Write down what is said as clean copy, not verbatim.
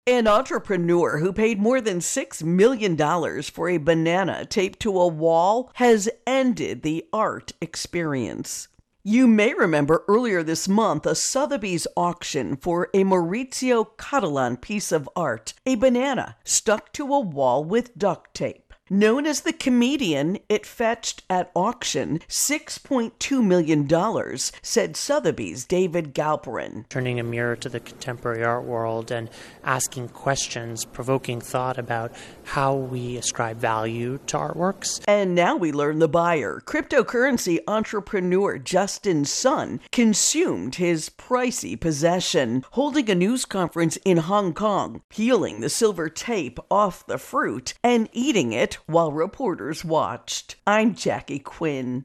An entrepreneur who paid more than $6 million for a banana taped to a wall has ended the art experience. You may remember earlier this month a Sotheby's auction for a Maurizio Catalan piece of art, a banana stuck to a wall with duct tape. Known as the Comedian, it fetched at auction $6.2 million, said Sotheby's' David Galperin. Turning a mirror to the contemporary art world and asking questions, provoking thought about how we ascribe value to artworks. And now we learn the buyer, cryptocurrency entrepreneur Justin Sun, consumed his pricey possession, holding a news conference in Hong Kong, peeling the silver tape off the fruit and eating it while reporters watched. I'm Jackie Quinn.